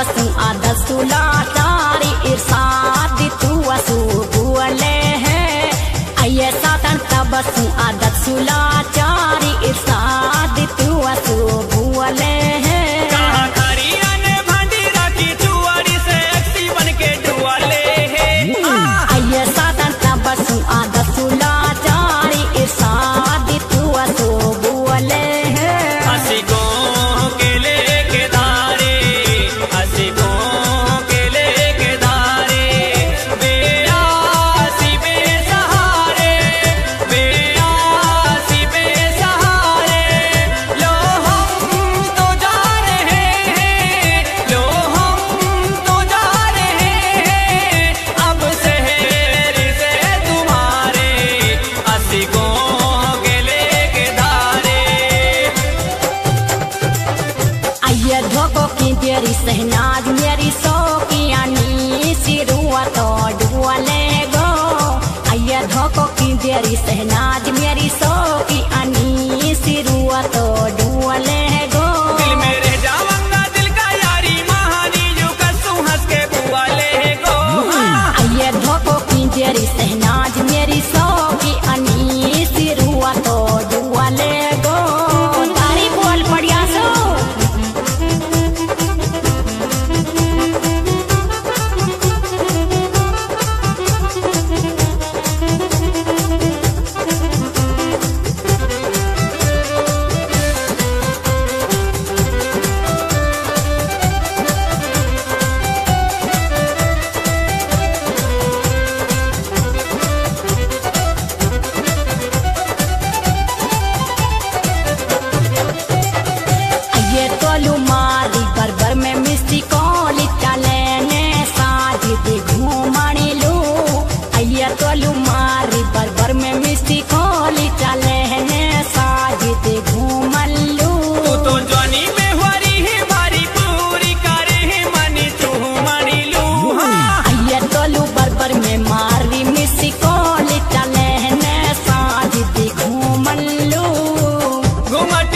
बसु आदसुला तारी इरसाद तू असु बुअले है अये सातन तबसु आदसुला चारी इरसाद तू असु बुअले है अये सातन तबसु आदसुला चारी इरसाद तू असु बुअले है धोको की तेरी सहनाज मेरी सो की आनी सिरुआ तो डुअले गो अये धोको की तेरी सहनाज मेरी सो की आनी सिरुआ तो डुअले गो दिल में रह जाऊंगा दिल का यारी महानी जो कसू हंस के बुआले गो अये धोको की तेरी सहनाज मेरी सो की आनी सिरुआ तो डुअले गो तारी बोल पड़िया सो तोलू मारी बरबर में मिस्टी कोली चले ने साज दे घूमणी लू अये तोलू मारी बरबर में मिस्टी कोली चले ने साज दे घूमन लू तू तो जवानी में हरी है बारी पूरी करे है मनी तू मनी लू अये तोलू बरबर में मारी मिस्टी कोली चले ने साज दे घूमन लू घुमटी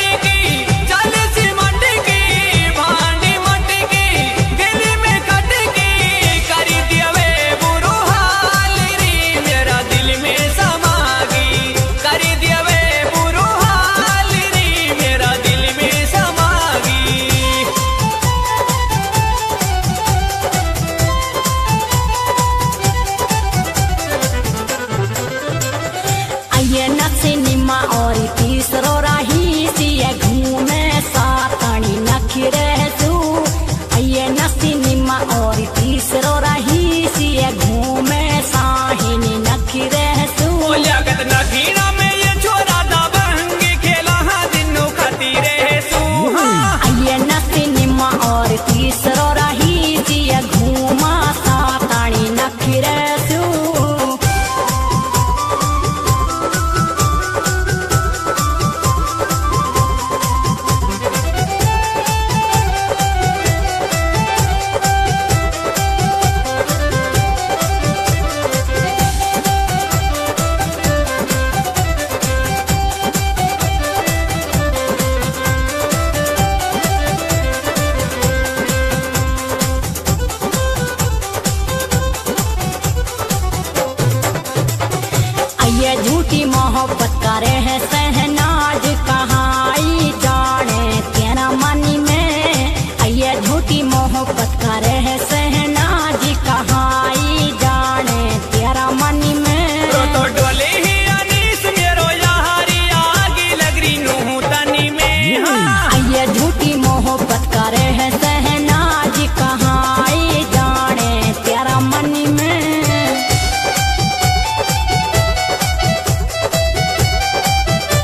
ये नसिनिमा और तीसरो रही सिए घूमे सातनी नखरे सू ये नसिनिमा और तीसरो रही सिए घूमे साहिनी नखरे सू जगत नखीरा में ये छोरा दबंग खेला दिनों खातिर सू ये नसिनिमा और तीसरो रही सिए घूमा सातनी नखरे सू ये झूठी मोहब्बत करे है सहनाज कहाई जाने तेरा मनी में ये झूठी मोहब्बत करे है सहनाज कहाई जाने तेरा मनी में तो डोले ही अनीस मेरो यारी आगी लग रही नू तनी में ये झूठी मोहब्बत करे है सहनाज कहाई जाने तेरा मनी में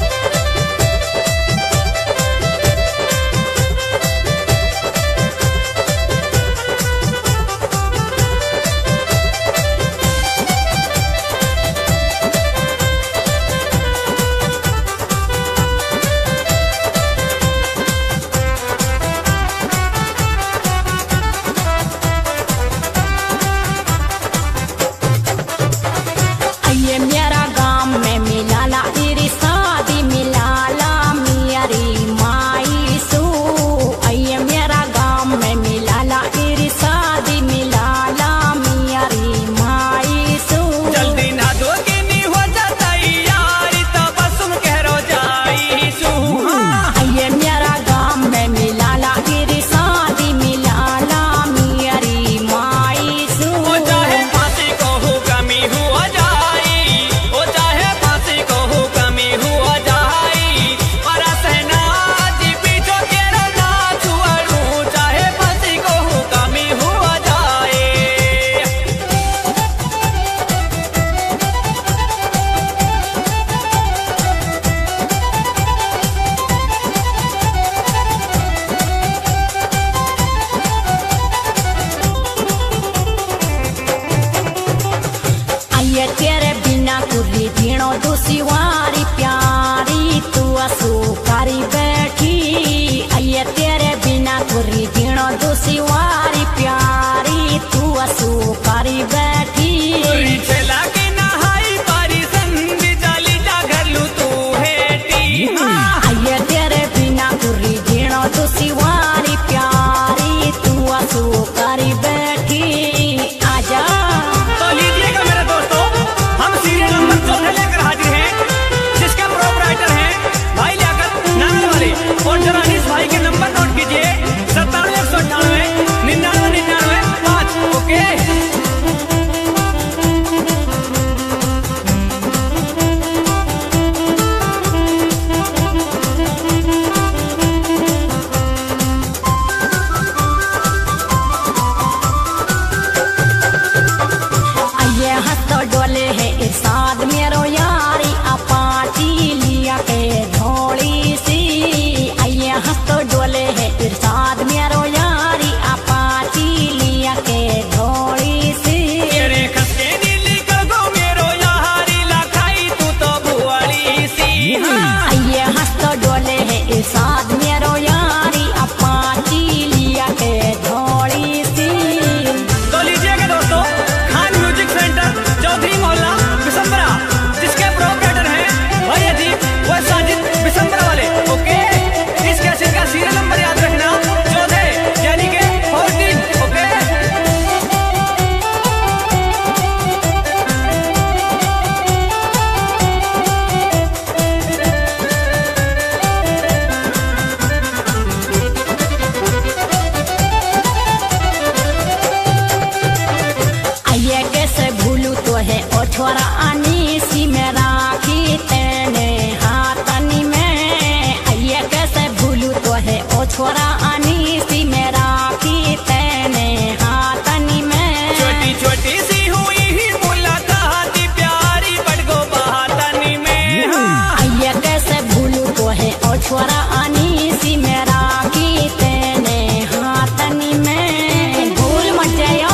तुरी जीणो दुसिवारी प्यारी तू असू करी बैठी तुरी छेला की नहाई पारी संधि जाली जा घरलू तू हेटी आइए तेरे बिना तुरी जीणो दुसिवारी प्यारी तू असू करी बैठी आजा। तो लीजिएगा मेरे दोस्तों, हम सीरियल नंबर 14 लेकर हाजिर हैं, जिसका प्रोपराइटर है भाई लियाकत नांगल वाले। और जरा इस भाई के नंबर नोट कीजिए 97 198 99 99 5। ओके आइए हंस डोले है इरशाद मेरो यारी अपाची लिया के धोड़ी सी। आइए हंस डोले है इरशाद मेरो यारी अपाची लिया के धोड़ी सी। तेरे खसके नीली कर दो मेरो यारी लाखाई तू तो बुआली सी। आइए हंस डोले है इरशाद मेरो यारी अपाची लिया के धोड़ी सी। तो लीजिएगा दोस्तों, खान म्यूजिक सेंटर चौधरी मोहल्ला बिसम्बरा, जिसके प्रोपराइटर हैं भाई अजीब व साजिद बिसम्बरा वाले। ओके इस कैसेट का सीरियल नंबर याद रखना 14 यानी के 14। ओके आइए कैसे भूलू तो है ओ छोरा आनी सी में राखी तेने हाथनी में। आइए कैसे भूलू तो है ओ छोरा आनी सी में राखी तेने हाथनी में। छोटी छोटी सी हुई ही मुलाकात प्यारी बड़गो बहातनी में। आइए कैसे भूलू तो है ओ छोरा आनी सी में राखी तेने हाथनी में। भूल मत जायो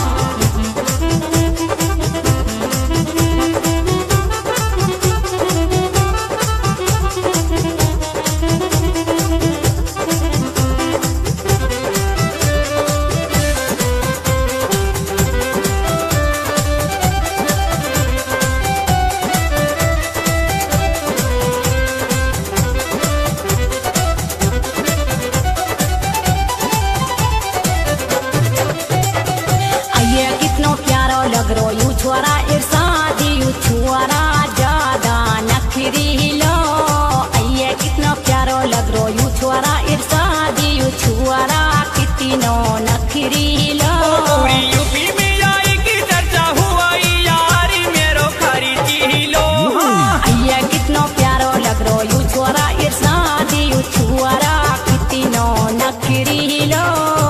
आइए कितनो प्यारो लग रो यू छोरा इरशादी यू छोरा ज्यादा नखरी लो। आइए कितनो प्यारो लग रो यू छोरा इरशादी यू छोरा कितनो नखरी लो। पूरी यूपी में आई की चर्चा हुआ यारी मेरो खरी चीलो। आइए कितनो प्यारो लग रो यू छोरा इरशादी यू छोरा कितनो नखरी लो।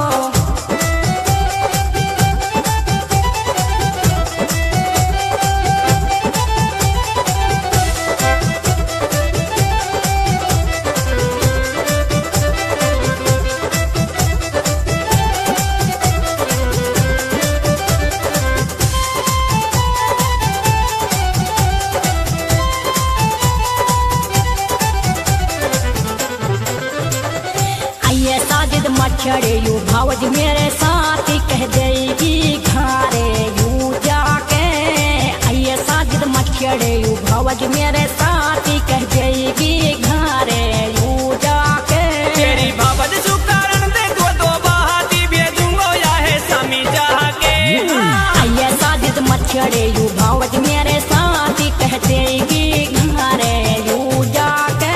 आइए साजिद मच्छड़े यू भावज मेरे साथ ही कह देगी घारे यू जाके। आइए साजिद मच्छड़े यू भावज मेरे साथ ही कह देगी घारे यू जाके। तेरी बाबत सुकारण दे दो बहाती भेजूंगो या है समी जाके। आइए साजिद मच्छड़े यू भावज मेरे साथ ही कह देगी घारे यू जाके।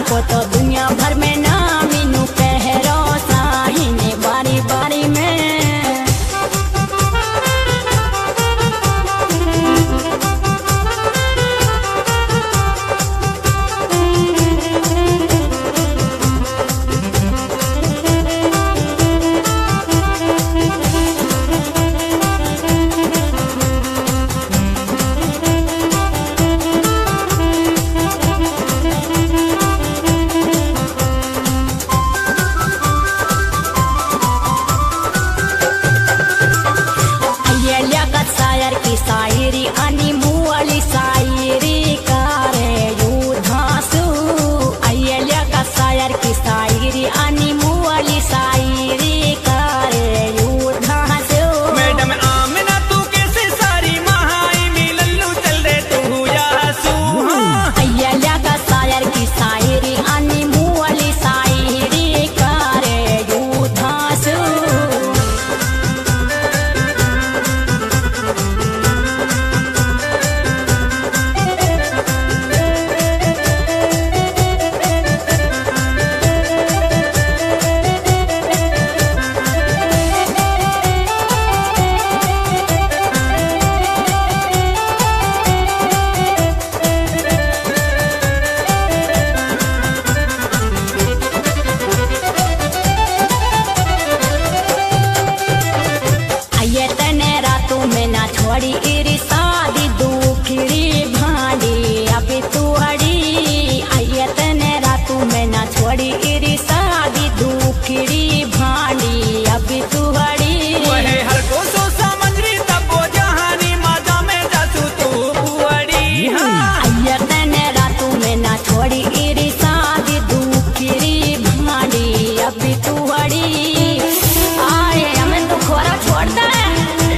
को तो दुनिया भर में ना मीनू पहरो साहिने बारी बारी में। शायरी आणि मुवाली शायरी करे युद्धासू अय्यल्या का शायर की शायरी आणि मुवाली शायरी करे युद्धासू। मैडम आमिना तू कैसे सारी महाई मिलल्लू चल रे तू यासू। अय्यल्या का शायर की शायरी आणि मुवाली शायरी करे युद्धासू। छोड़ी इरी शादी दुखड़ी भांडी अभी तू हड़ी आयतने रातू में ना छोड़ी इरी शादी दुखड़ी भांडी अभी तू हड़ी। वहे हर को सो समझरी तब वो जहानी माता में जासू तू बुआड़ी। आयतने रातू में ना छोड़ी इरी शादी दुखड़ी भांडी अभी तू हड़ी। आए हमें तो खोरा छोड़ता है।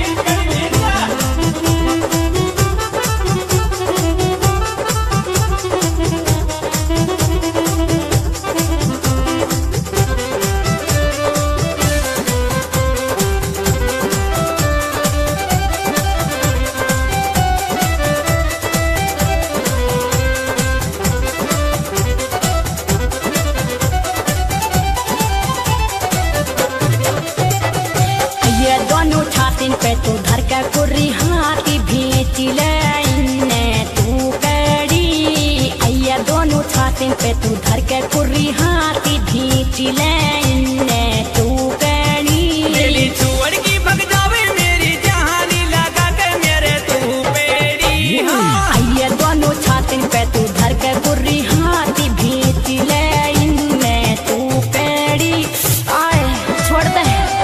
दोनों छातिन पे तू धर के कुर्री हाथी भींच ले इन्ने तू कड़ी। अय्या दोनों छातिन पे तू धर के कुर्री हाथी भींच ले इन्ने तू कड़ी। मेरी छुअड़ की भग जावे मेरी जहानी लगा के मेरे तू पेड़ी। अय्या दोनों छातिन पे तू धर के कुर्री हाथी भींच ले इन्ने तू कड़ी। आए छोड़ दे।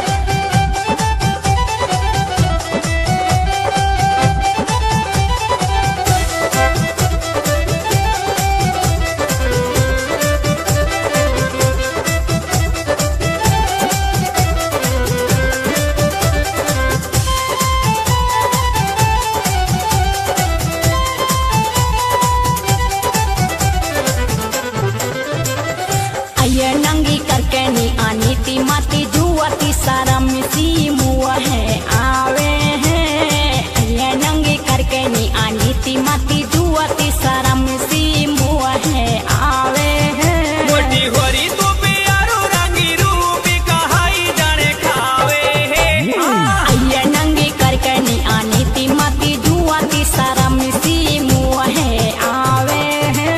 ये नंगी करके नी आनी ती माती जुआती सारा मिसी मुआ है आवे हैं। ये नंगी करके नी आनी ती माती जुआती सारा मिसी मुआ है आवे हैं। मोटी होरी तो प्यारो रंगी रूपी कहाई जाने खावे है। ये नंगी करके नी आनी ती माती जुआती सारा मिसी मुआ है आवे हैं।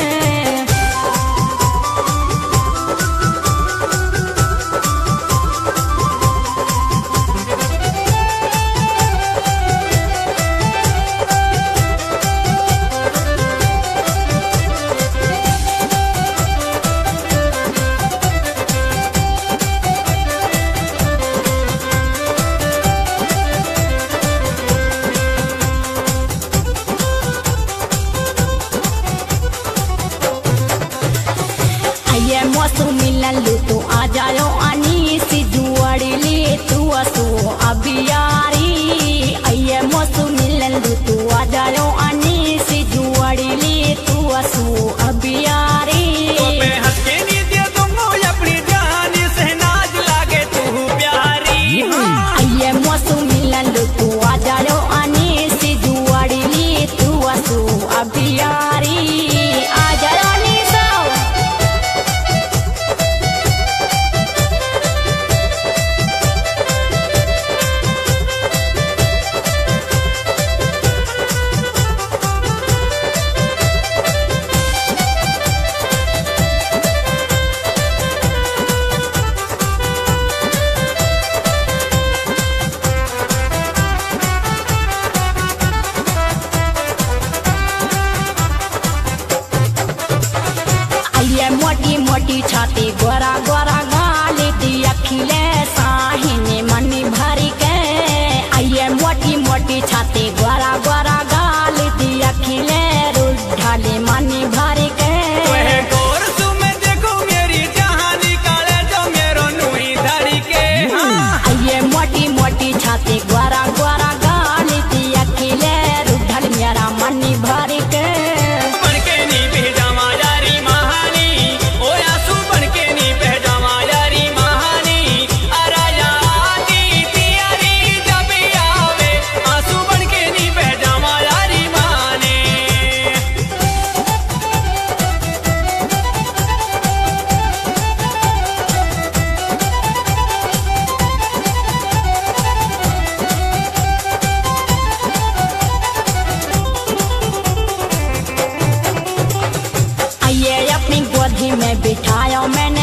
मौसू मिलन लू तू आ जायो आनी सी जुआड़ी ले तू असो अबियारी। अये मौसू मिलन लू तू आ जायो आनी सी जुआड़ी ले तू असो अबियारी। तो मैं हंस के नी दे दूंगा अपनी जानी सहनाज लागे तू प्यारी। अये मौसू मिलन लू तू आ जायो आनी सी जुआड़ी ले तू असो अबियारी। आ जायो नी सो मोटी छाती गोरा गोरा गाली दिया खिले साहिनी मनी भरी के आइए मोटी मोटी छाती गोरा गोरा गाली दिया खिले रुढ़ाली मनी भरी के तोहे गौर सु में देखो मेरी जहानी काले जो मेरो नुई धड़ी के आइए मोटी मोटी छाती गोरा गोरा गाली दिया खिले रुढ़ाली मेरा मनी भरी के बनके नी भेजामा यारी महानी ओ आंसू बनके नी भेजामा यारी महानी अराया दी तियारी जब आवे आंसू बनके नी भेजामा यारी महानी आइए अपनी गोदी में बिठाया मैंने